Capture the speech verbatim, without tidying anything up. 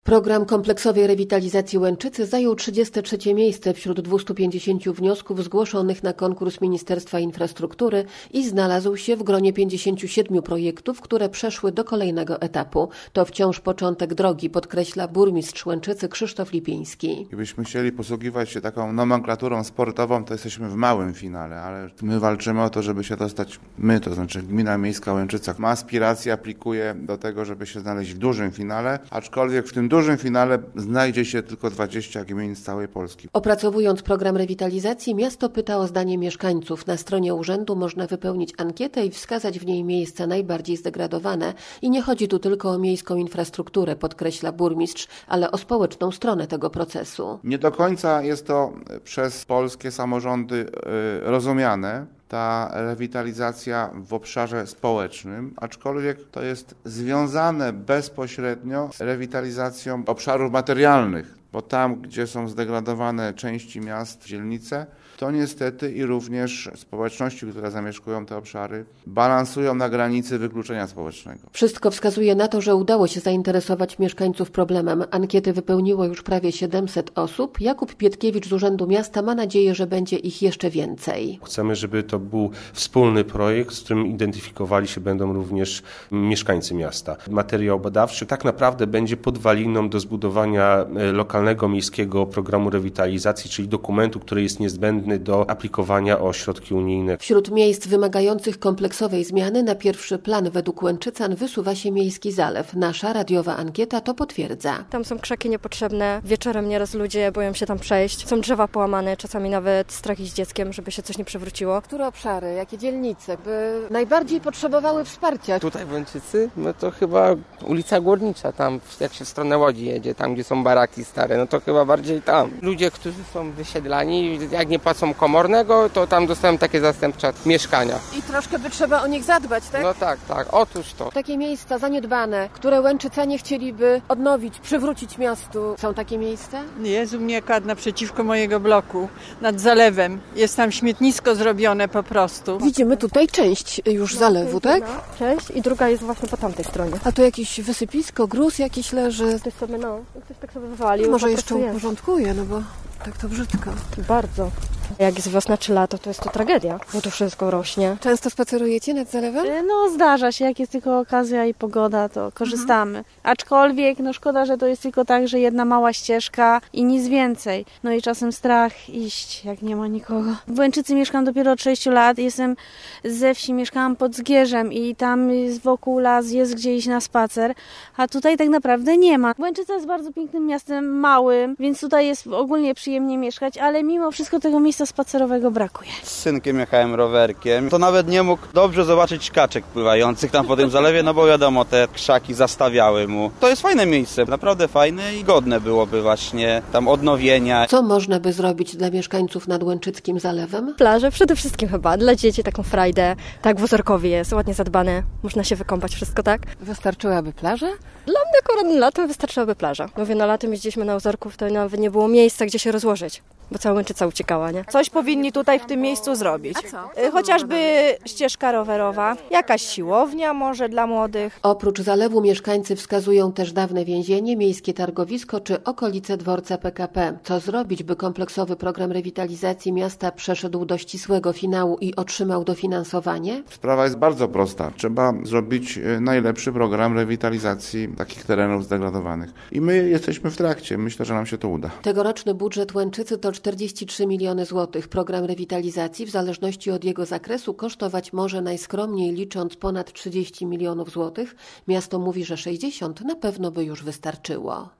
Program kompleksowej rewitalizacji Łęczycy zajął trzydzieste trzecie miejsce wśród dwustu pięćdziesięciu wniosków zgłoszonych na konkurs Ministerstwa Infrastruktury i znalazł się w gronie pięćdziesięciu siedmiu projektów, które przeszły do kolejnego etapu. To wciąż początek drogi, podkreśla burmistrz Łęczycy Krzysztof Lipiński. Gdybyśmy chcieli posługiwać się taką nomenklaturą sportową, to jesteśmy w małym finale, ale my walczymy o to, żeby się dostać, my, to znaczy Gmina Miejska Łęczyca, ma aspiracje, aplikuje do tego, żeby się znaleźć w dużym finale, aczkolwiek w tym dużym finale znajdzie się tylko dwadzieścia gmin z całej Polski. Opracowując program rewitalizacji, miasto pyta o zdanie mieszkańców. Na stronie urzędu można wypełnić ankietę i wskazać w niej miejsca najbardziej zdegradowane. I nie chodzi tu tylko o miejską infrastrukturę, podkreśla burmistrz, ale o społeczną stronę tego procesu. Nie do końca jest to przez polskie samorządy rozumiane, ta rewitalizacja w obszarze społecznym, aczkolwiek to jest związane bezpośrednio z rewitalizacją obszarów materialnych, bo tam, gdzie są zdegradowane części miast, dzielnice, to niestety i również społeczności, które zamieszkują te obszary, balansują na granicy wykluczenia społecznego. Wszystko wskazuje na to, że udało się zainteresować mieszkańców problemem. Ankiety wypełniło już prawie siedemset osób. Jakub Pietkiewicz z Urzędu Miasta ma nadzieję, że będzie ich jeszcze więcej. Chcemy, żeby to był wspólny projekt, z którym identyfikowali się będą również mieszkańcy miasta. Materiał badawczy tak naprawdę będzie podwaliną do zbudowania lokalnego miejskiego programu rewitalizacji, czyli dokumentu, który jest niezbędny do aplikowania o środki unijne. Wśród miejsc wymagających kompleksowej zmiany na pierwszy plan według Łęczycan wysuwa się Miejski Zalew. Nasza radiowa ankieta to potwierdza. Tam są krzaki niepotrzebne, wieczorem nieraz ludzie boją się tam przejść, są drzewa połamane, czasami nawet strach iść z dzieckiem, żeby się coś nie przewróciło. Które obszary, jakie dzielnice by najbardziej potrzebowały wsparcia? Tutaj w Łęczycy, no to chyba ulica Górnicza, tam jak się w stronę Łodzi jedzie, tam gdzie są baraki stare, no to chyba bardziej tam. Ludzie, którzy są wysiedlani, jak nie płacą komornego, to tam dostałem takie zastępcze mieszkania. I troszkę by trzeba o nich zadbać, tak? No tak, tak, otóż to. Takie miejsca zaniedbane, które Łęczycanie chcieliby odnowić, przywrócić miastu. Są takie miejsca? Jezu, mnie kadł naprzeciwko mojego bloku, nad zalewem. Jest tam śmietnisko zrobione po prostu. Widzimy tutaj część już zalewu, tak? Część i druga jest właśnie po tamtej stronie. A tu jakieś wysypisko, gruz jakiś leży. Ktoś sobie, no, ktoś tak sobie wywalił. Może jeszcze uporządkuje, no bo tak to brzydko. Bardzo. Jak jest wiosna czy lato, to jest to tragedia, bo to wszystko rośnie. Często spacerujecie nad zalewem? No zdarza się, jak jest tylko okazja i pogoda, to korzystamy. Mhm. Aczkolwiek, no szkoda, że to jest tylko tak, że jedna mała ścieżka i nic więcej. No i czasem strach iść, jak nie ma nikogo. W Łęczycy mieszkam dopiero od sześciu lat, jestem ze wsi, mieszkałam pod Zgierzem i tam jest wokół las, jest gdzie iść na spacer, a tutaj tak naprawdę nie ma. Łęczyca jest bardzo pięknym miastem, małym, więc tutaj jest ogólnie przyjemnie mieszkać, ale mimo wszystko tego miejsca spacerowego brakuje. Z synkiem jechałem rowerkiem, to nawet nie mógł dobrze zobaczyć kaczek pływających tam po tym zalewie, no bo wiadomo, te krzaki zastawiały mu. To jest fajne miejsce, naprawdę fajne i godne byłoby właśnie tam odnowienia. Co można by zrobić dla mieszkańców nad Łęczyckim Zalewem? Plaże przede wszystkim chyba, dla dzieci taką frajdę. Tak, w Ozorkowie jest ładnie zadbane, można się wykąpać, wszystko tak. Wystarczyłaby plaża? Dla mnie akurat na lato wystarczyłaby plaża. Mówię, na latem jeździliśmy na Ozorków, to nawet nie było miejsca, gdzie się rozłożyć, bo cała Łęczyca uciekała, nie? Coś powinni tutaj w tym miejscu zrobić. A co? Chociażby ścieżka rowerowa, jakaś siłownia może dla młodych. Oprócz zalewu mieszkańcy wskazują też dawne więzienie, miejskie targowisko czy okolice dworca P K P. Co zrobić, by kompleksowy program rewitalizacji miasta przeszedł do ścisłego finału i otrzymał dofinansowanie? Sprawa jest bardzo prosta. Trzeba zrobić najlepszy program rewitalizacji takich terenów zdegradowanych. I my jesteśmy w trakcie. Myślę, że nam się to uda. Tegoroczny budżet Łęczycy to czterdzieści trzy miliony złotych. Program rewitalizacji w zależności od jego zakresu kosztować może najskromniej licząc ponad trzydzieści milionów złotych. Miasto mówi, że sześćdziesiąt na pewno by już wystarczyło.